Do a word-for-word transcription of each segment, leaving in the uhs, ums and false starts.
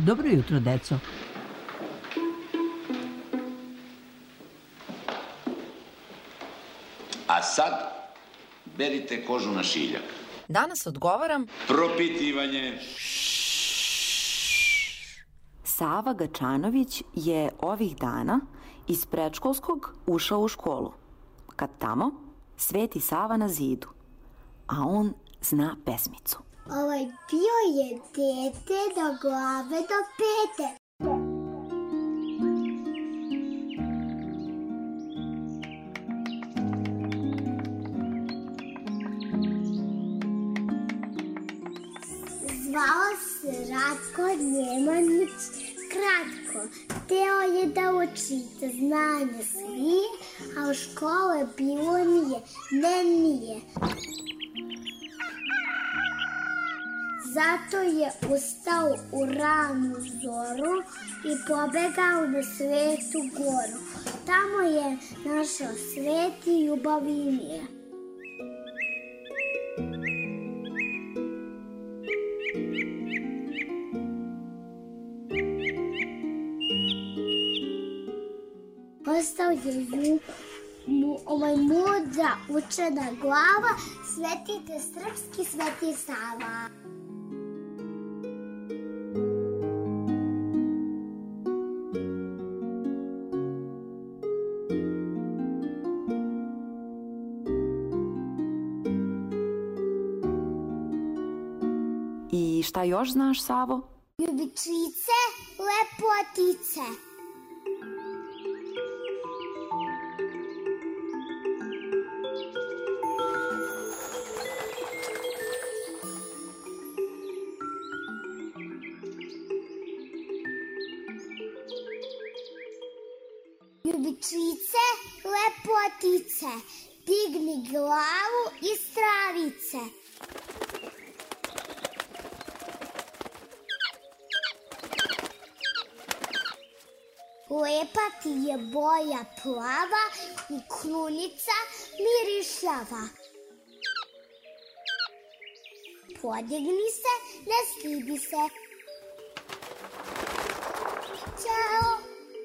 Dobro jutro, deco. A sad, berite kožu na šiljak. Danas odgovaram... Propitivanje. Sava Gačanović je ovih dana iz predškolskog ušao u školu. Kad tamo sveti Sava na zidu, a on zna pesmicu. Ovaj bio je dete do glave do pete. Zvao se Ratko Njemanić Kratko. Hteo je da učite znanje svi, a u škole bilo nije. Ne, nije. Zato je ustao u ranu zoru i pobegao na Svetu goru. Tamo je našao svet i ljubav i mir. Ostao je ju, mu, ovaj mudra učena glava, Svetite srpski, Sveti Sava. I šta još znaš, Savo? Ljubičice, lepotice. Ljubičice, lepotice, digni glavu iz travice. Lepa ti je boja plava i krunica mirišljava. Podigni se, ne stidi se. Ćao!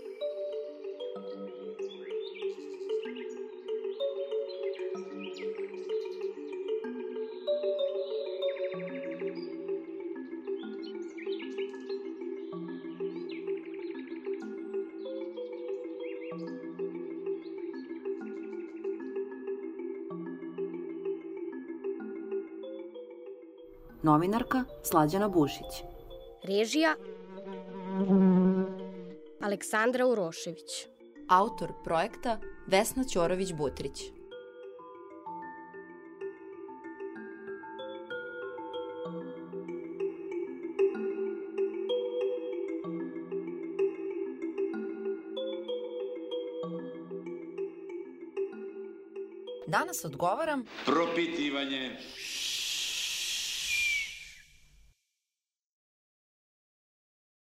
Novinarka Slađana Bušić. Režija Aleksandra Urošević. Autor projekta Vesna Ćorović-Butrić. Danas odgovaram... Propitivanje.